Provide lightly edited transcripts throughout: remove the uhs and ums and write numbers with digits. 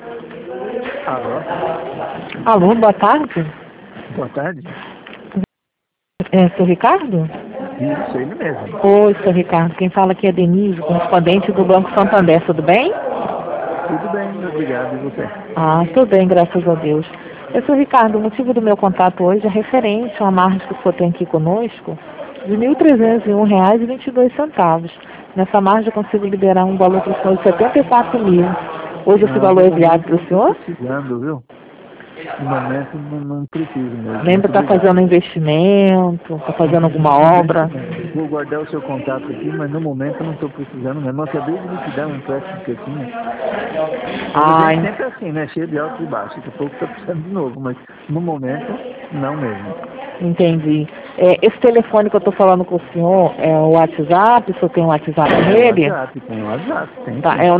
Alô? Alô, boa tarde. Boa tarde. É, seu Ricardo? Isso, ele mesmo. Oi, seu Ricardo. Quem fala aqui é Denise, correspondente do Banco Santander. Tudo bem? Tudo bem, obrigado. E você? Ah, tudo bem, graças a Deus. Eu sou Ricardo. O motivo do meu contato hoje é referente a uma margem que o senhor tem aqui conosco de R$ 1.301,22. Nessa margem eu consigo liberar um valor para o senhor de 74 mil. Hoje esse Não, valor no é viável momento para não o estou senhor? precisando, viu? No momento não preciso mesmo. Lembra Muito que está obrigado. fazendo investimento, está fazendo alguma obra? Investimento. Vou guardar o seu contato aqui, mas no momento não estou precisando mesmo. Eu acabei de liquidar um empréstimo que eu tinha. Mas a gente Ai, sempre é assim, né? Cheio de altos e baixos. Daqui a pouco está precisando de novo, mas no momento, não mesmo. entendi. Esse telefone que eu estou falando com o senhor é o WhatsApp? O senhor tem um WhatsApp Tem o nele? WhatsApp, tem Tá, sim.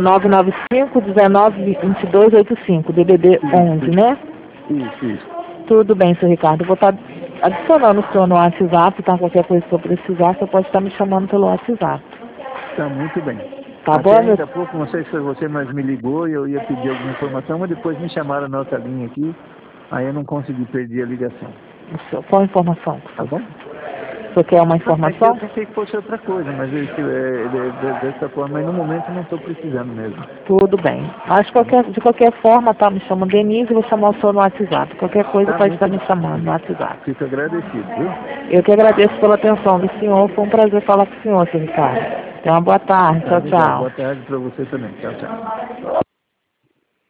é o 995-19-2285, DDD Isso, 11, né? isso. Tudo bem, seu Ricardo. Eu vou estar adicionando o senhor no WhatsApp, tá? Qualquer coisa que eu precisar, você pode estar me chamando pelo WhatsApp. Tá muito bem. Tá Até bom, meu? ainda há pouco, não sei se foi você, mas me ligou e eu ia pedir alguma informação, mas depois me chamaram na outra linha aqui, aí eu não consegui perder a ligação. Qual informação? Tá bom? O senhor quer uma Não, é que eu informação? pensei que fosse outra coisa, mas dessa forma aí no momento não estou precisando mesmo. Tudo bem. Mas Tá bom? de qualquer forma, tá? Me chama Denise e vou chamar o senhor no WhatsApp. Qualquer coisa Tá pode estar muito me bem. chamando no WhatsApp. Fico agradecido, viu? Eu que agradeço pela atenção do senhor. Foi um prazer falar com o senhor, seu Ricardo. Tenha uma boa tarde. Tá, Tchau, obrigado. tchau. Boa tarde para você também. Tchau, tchau.